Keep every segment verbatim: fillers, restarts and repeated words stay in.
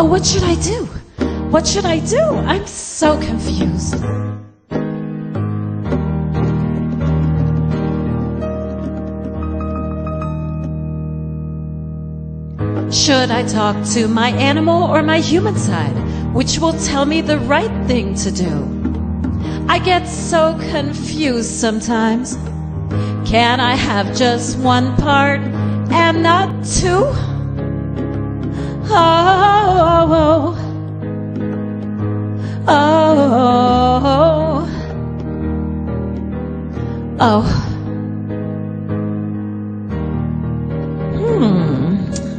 Oh, what should I do? What should I do? I'm so confused. Should I talk to my animal or my human side? Which will tell me the right thing to do? I get so confused sometimes. Can I have just one part and not two? Oh, oh, oh, oh. Hmm.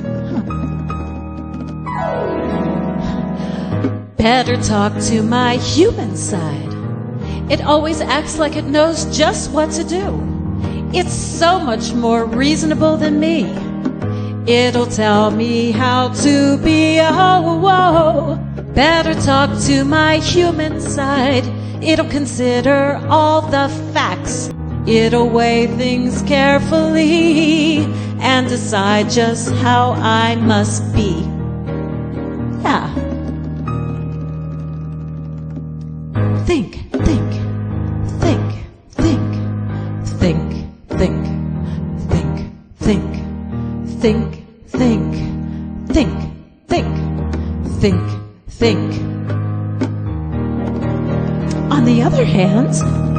Better talk to my human side. It always acts like it knows just what to do. It's so much more reasonable than me. It'll tell me how to be. Oh, whoa. Better talk to my human side. It'll consider all the facts. It'll weigh things carefully and decide just how I must be. Yeah. Think, think, think, think, think, think, think, think, think, think, think, think, think, think. On the other hand,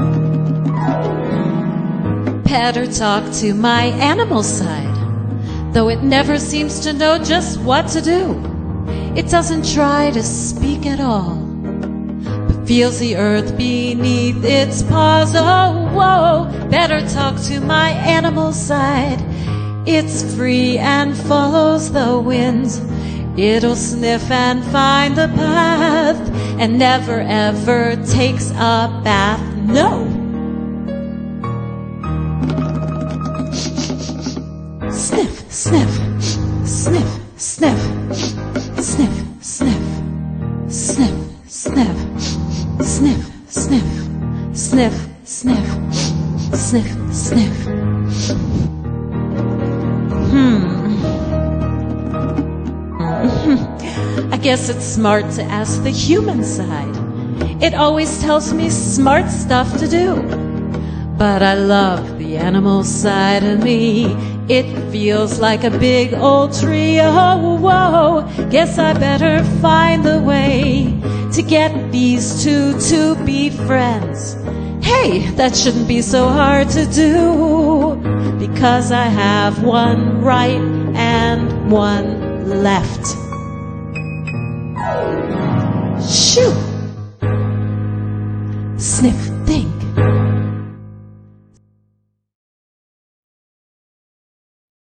better talk to my animal side, though it never seems to know just what to do. It doesn't try to speak at all, but feels the earth beneath its paws. Oh, whoa, better talk to my animal side. It's free and follows the wind. It'll sniff and find the path and never ever takes a bath. No! Sniff, sniff, sniff, sniff, sniff, sniff, sniff, sniff, sniff, sniff, sniff, sniff, sniff, sniff. Hmm. I guess it's smart to ask the human side. It always tells me smart stuff to do. But I love the animal side of me. It feels like a big old tree. Oh, whoa. Guess I better find the way to get these two to be friends. Hey, that shouldn't be so hard to do, because I have one right and one left. Shoo! Sniff.